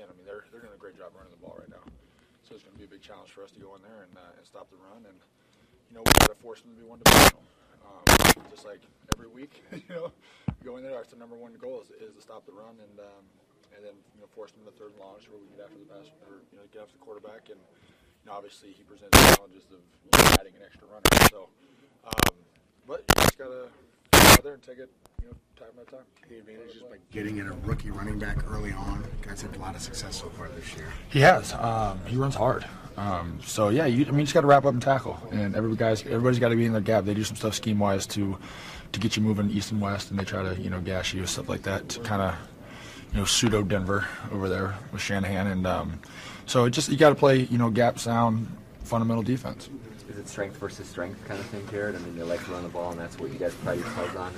again, I mean, they're doing a great job running the ball right now. So it's going to be a big challenge for us to go in there and stop the run. And, we got to force them to be one-dimensional. Just like every week, go in there, that's the number one goal is to stop the run and then, force them to third and long where we get after the pass or, get after the quarterback. And, obviously he presents challenges of adding an extra runner. So, but you just got to go out there and take it, time by time. The advantage is by getting in a rookie running back early on. Guys had a lot of success so far this year. He has. He runs hard. So yeah, you just got to wrap up and tackle, and everybody's got to be in their gap. They do some stuff scheme wise to get you moving east and west, and they try to gash you, stuff like that, to kind of pseudo Denver over there with Shanahan, and so you got to play gap sound fundamental defense. Is it strength versus strength kind of thing, Jared? I mean, they like to run the ball, and that's what you guys pride yourselves on.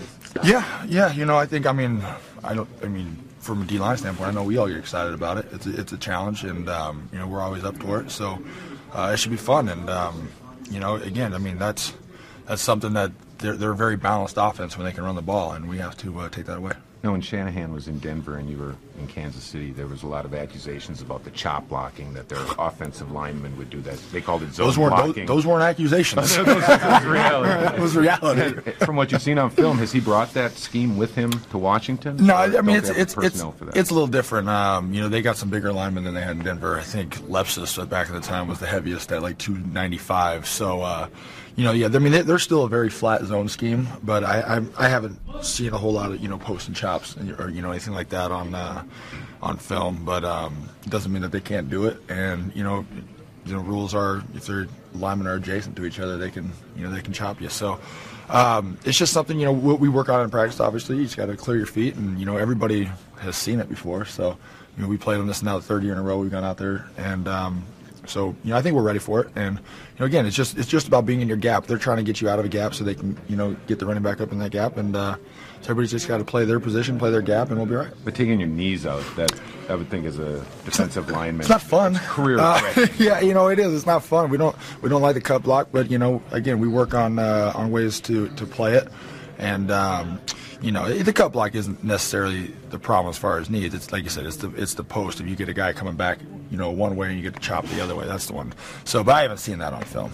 Yeah. From a D-line standpoint, I know we all get excited about it. It's a challenge, and we're always up for it. So it should be fun, and again, that's something that they're a very balanced offense when they can run the ball, and we have to take that away. When Shanahan was in Denver and you were in Kansas City, there was a lot of accusations about the chop blocking, that their offensive linemen would do that. They called it zone blocking. Those weren't accusations. Those was reality. It was reality. From what you've seen on film, has he brought that scheme with him to Washington? No, I mean, it's a little different. They got some bigger linemen than they had in Denver. I think Lepsis back in the time was the heaviest at like 295. So, they're still a very flat zone scheme, but I haven't seen a whole lot of post and chops or anything like that on film. But it doesn't mean that they can't do it. And rules are if their linemen are adjacent to each other, they can chop you. So it's just something we work on in practice. Obviously, you just got to clear your feet, and everybody has seen it before. So we played on this now the third year in a row. We've gone out there and. So I think we're ready for it, and again, it's just about being in your gap. They're trying to get you out of a gap so they can get the running back up in that gap, and so everybody's just got to play their position, play their gap, and we'll be right. But taking your knees out, that I would think as a defensive lineman, it's not fun. Career yeah, it is. It's not fun. We don't like the cut block, but again, we work on ways to play it, and. The cut block isn't necessarily the problem as far as needs. It's like you said, it's the post. If you get a guy coming back, one way and you get to chop the other way, that's the one. So, but I haven't seen that on film.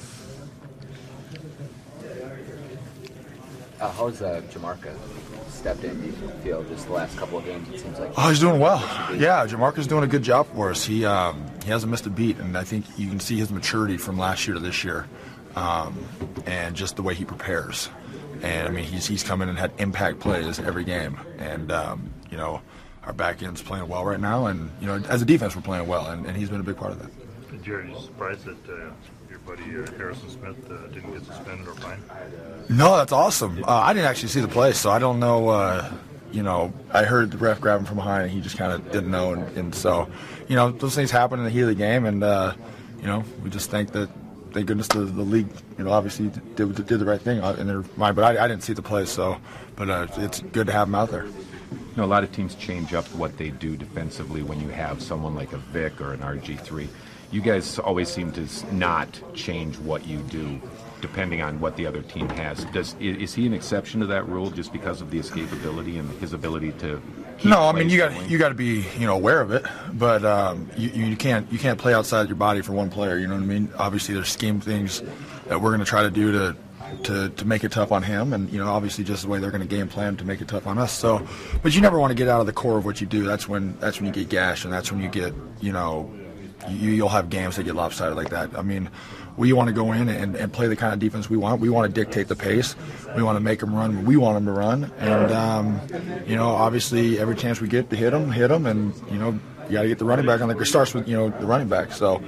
How's Jamarca stepped in? Do you feel just the last couple of games? It seems like he's doing well. Yeah, Jamarca's doing a good job for us. He hasn't missed a beat, and I think you can see his maturity from last year to this year, and just the way he prepares. And, I mean, he's come in and had impact plays every game. And, our back end's playing well right now. And, as a defense, we're playing well. And he's been a big part of that. Jared, are you surprised that your buddy Harrison Smith didn't get suspended or fined? No, that's awesome. I didn't actually see the play, so I don't know. I heard the ref grab him from behind, and he just kind of didn't know. And so, those things happen in the heat of the game. And, we just think that. Thank goodness the league, obviously did the right thing in their mind. But I didn't see the play, but it's good to have them out there. A lot of teams change up what they do defensively when you have someone like a Vic or an RG3. You guys always seem to not change what you do depending on what the other team has. Is he an exception to that rule just because of the escapability and his ability to? No, I mean you got to be aware of it, but you can't play outside your body for one player. You know what I mean? Obviously, there's scheme things that we're going to try to do to make it tough on him, and obviously just the way they're going to game plan to make it tough on us. So, but you never want to get out of the core of what you do. That's when you get gashed, and that's when you get you'll have games that get lopsided like that. I mean, we want to go in and play the kind of defense we want. We want to dictate the pace. We want to make them run when we want them to run. And, obviously every chance we get to hit them, and, you got to get the running back on the – it starts with, the running back. So,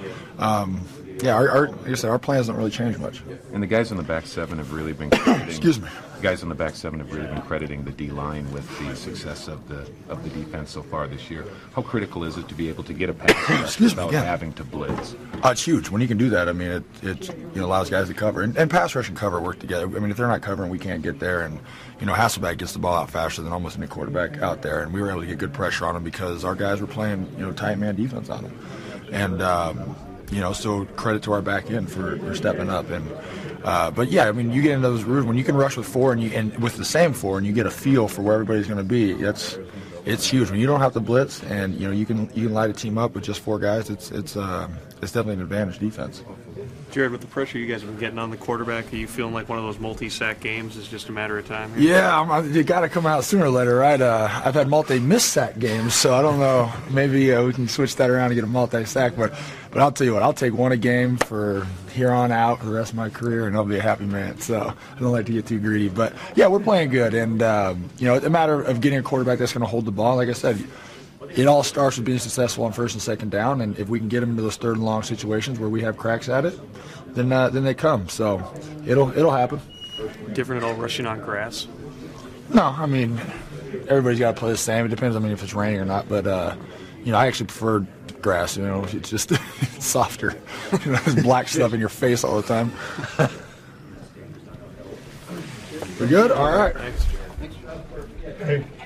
our plan hasn't really changed much. And the guys on the back seven have really been crediting – Excuse me. The guys on the back seven have really been crediting the D-line with the success of the defense so far this year. How critical is it to be able to get a pass without having to blitz? It's huge. When you can do that, I mean, it allows guys to cover. And pass rush and cover work together. I mean, if they're not covering, we can't get there. And, Hasselbeck gets the ball out faster than almost any quarterback out there. And we were able to get good pressure on him because our guys were playing, tight man defense on him. And, so credit to our back end for stepping up. And but yeah, I mean, you get into those routes when you can rush with four and with the same four, and you get a feel for where everybody's going to be. it's huge when you don't have to blitz, and you can light a team up with just 4 guys. It's definitely an advantage defense. Jared, with the pressure you guys have been getting on the quarterback, are you feeling like one of those multi-sack games is just a matter of time here? Yeah, you got to come out sooner or later, right? I've had multi-miss sack games, so I don't know. Maybe we can switch that around and get a multi-sack. But I'll tell you what, I'll take 1 a game for here on out for the rest of my career, and I'll be a happy man. So I don't like to get too greedy. But, yeah, we're playing good. And, it's a matter of getting a quarterback that's going to hold the ball. Like I said, it all starts with being successful on 1st and 2nd down, and if we can get them into those 3rd and long situations where we have cracks at it, then they come. So it'll happen. Different at all rushing on grass? No, I mean, everybody's got to play the same. It depends, if it's raining or not. But I actually prefer grass. It's just it's softer. There's black stuff in your face all the time. We're good. All right. Thanks, Jared. Hey,